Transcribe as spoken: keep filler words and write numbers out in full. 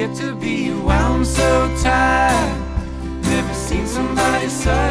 get to be you. I'm so tired, never seen somebody so